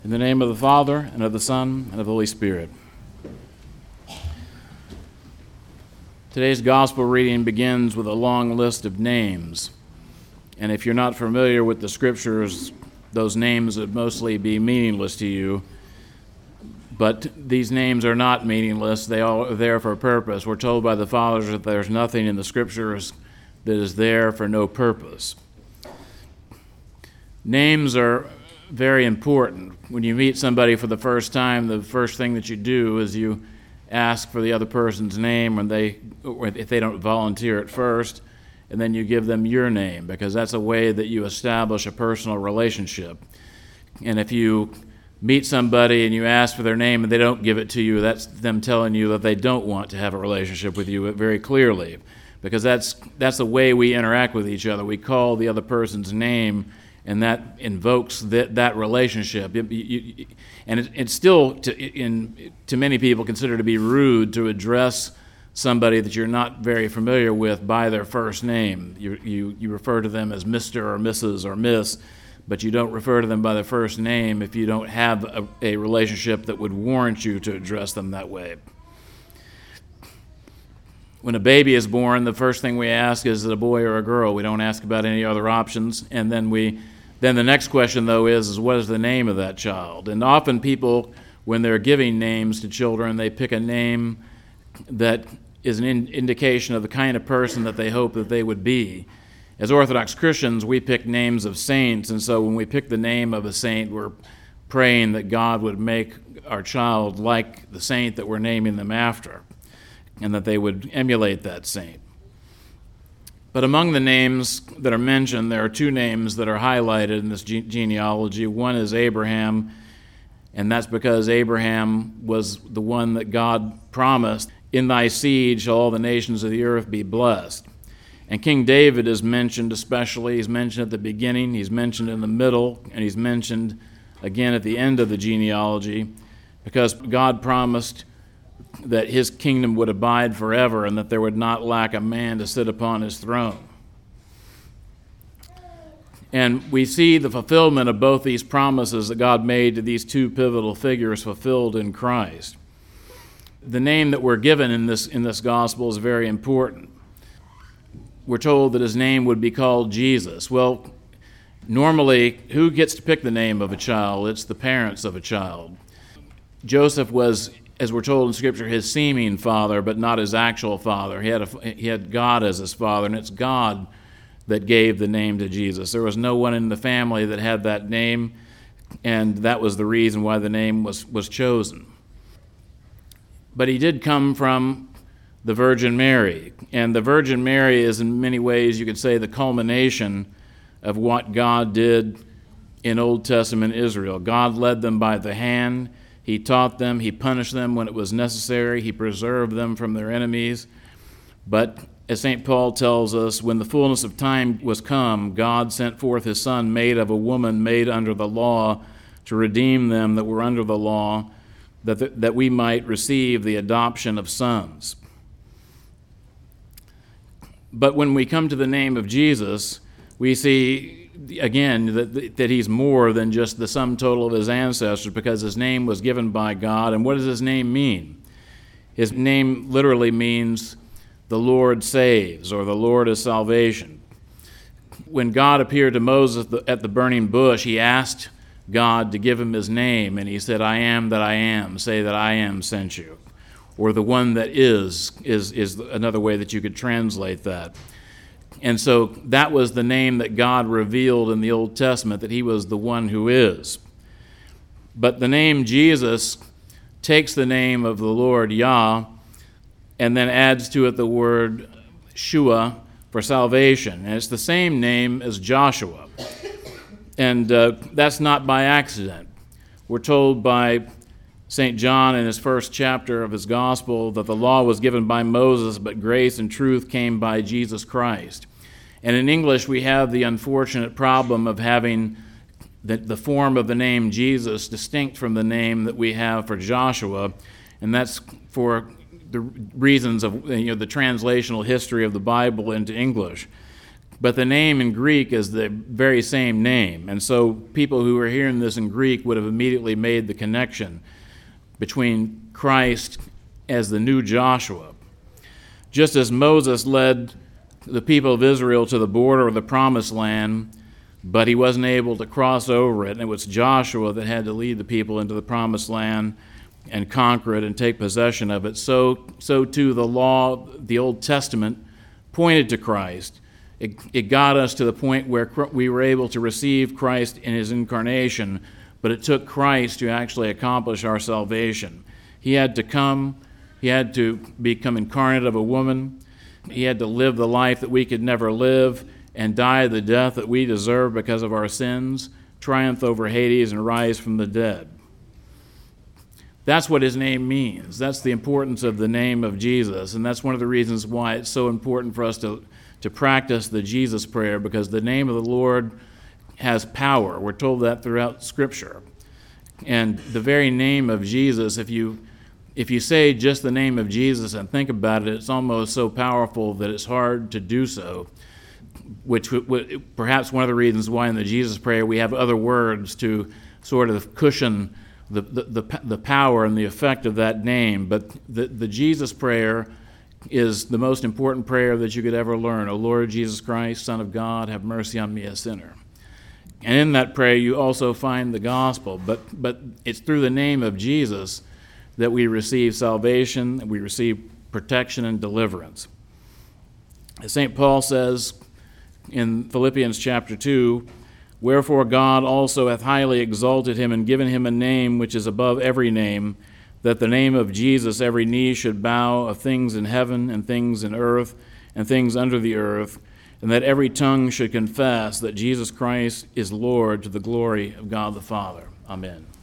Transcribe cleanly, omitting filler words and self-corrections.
In the name of the Father, and of the Son, and of the Holy Spirit. Today's gospel reading begins with a long list of names. And if you're not familiar with the scriptures, those names would mostly be meaningless to you. But these names are not meaningless. They are there for a purpose. We're told by the fathers that there's nothing in the scriptures that is there for no purpose. Names are very important. When you meet somebody for the first time, the first thing that you do is you ask for the other person's name, or if they don't volunteer at first, and then you give them your name, because that's a way that you establish a personal relationship. And if you meet somebody and you ask for their name and they don't give it to you, that's them telling you that they don't want to have a relationship with you very clearly, because that's the way we interact with each other. We call the other person's name, and that invokes that relationship. It's still, to many people, considered to be rude to address somebody that you're not very familiar with by their first name. You refer to them as Mr. or Mrs. or Miss, but you don't refer to them by their first name if you don't have a relationship that would warrant you to address them that way. When a baby is born, the first thing we ask is it a boy or a girl. We don't ask about any other options. And then the next question, though, is what is the name of that child? And often people, when they're giving names to children, they pick a name that is an indication of the kind of person that they hope that they would be. As Orthodox Christians, we pick names of saints, and so when we pick the name of a saint, we're praying that God would make our child like the saint that we're naming them after, and that they would emulate that saint. But among the names that are mentioned, there are two names that are highlighted in this genealogy. One is Abraham, and that's because Abraham was the one that God promised, "In thy seed shall all the nations of the earth be blessed." And King David is mentioned especially. He's mentioned at the beginning, he's mentioned in the middle, and he's mentioned again at the end of the genealogy, because God promised that his kingdom would abide forever and that there would not lack a man to sit upon his throne. And we see the fulfillment of both these promises that God made to these two pivotal figures fulfilled in Christ. The name that we're given in this gospel is very important. We're told that his name would be called Jesus. Well, normally, who gets to pick the name of a child? It's the parents of a child. Joseph was, as we're told in Scripture, his seeming father, but not his actual father. He had God as his father, and it's God that gave the name to Jesus. There was no one in the family that had that name, and that was the reason why the name was chosen. But he did come from the Virgin Mary, and the Virgin Mary is in many ways, you could say, the culmination of what God did in Old Testament Israel. God led them by the hand. He taught them, he punished them when it was necessary, he preserved them from their enemies. But as St. Paul tells us, when the fullness of time was come, God sent forth his Son, made of a woman, made under the law, to redeem them that were under the law, that we might receive the adoption of sons. But when we come to the name of Jesus, we see again that he's more than just the sum total of his ancestors, because his name was given by God. And what does his name mean? His name literally means the Lord saves, or the Lord is salvation. When God appeared to Moses at the burning bush, he asked God to give him his name, and he said, "I am that I am, say that I am sent you." Or the one that is another way that you could translate that. And so that was the name that God revealed in the Old Testament, that he was the one who is. But the name Jesus takes the name of the Lord Yah and then adds to it the word Shua for salvation. And it's the same name as Joshua. And that's not by accident. We're told by St. John in his first chapter of his gospel that the law was given by Moses, but grace and truth came by Jesus Christ. And in English, we have the unfortunate problem of having the form of the name Jesus distinct from the name that we have for Joshua, and that's for the reasons of the translational history of the Bible into English. But the name in Greek is the very same name. And so people who are hearing this in Greek would have immediately made the connection between Christ as the new Joshua. Just as Moses led the people of Israel to the border of the Promised Land, but he wasn't able to cross over it, and it was Joshua that had to lead the people into the Promised Land and conquer it and take possession of it, so too the law, the Old Testament, pointed to Christ. It got us to the point where we were able to receive Christ in his incarnation, but it took Christ to actually accomplish our salvation. He had to come, he had to become incarnate of a woman, he had to live the life that we could never live and die the death that we deserve because of our sins, triumph over Hades, and rise from the dead. That's what his name means. That's the importance of the name of Jesus, and that's one of the reasons why it's so important for us to practice the Jesus prayer, because the name of the Lord has power. We're told that throughout Scripture. And the very name of Jesus, if you say just the name of Jesus and think about it, it's almost so powerful that it's hard to do so, which perhaps one of the reasons why in the Jesus prayer we have other words to sort of cushion the power and the effect of that name. But the Jesus prayer is the most important prayer that you could ever learn. O Lord Jesus Christ, Son of God, have mercy on me, a sinner. And in that prayer you also find the gospel, but it's through the name of Jesus that we receive salvation, that we receive protection and deliverance. As St. Paul says in Philippians chapter 2, wherefore God also hath highly exalted him and given him a name which is above every name, that the name of Jesus every knee should bow, of things in heaven and things in earth and things under the earth, and that every tongue should confess that Jesus Christ is Lord, to the glory of God the Father. Amen.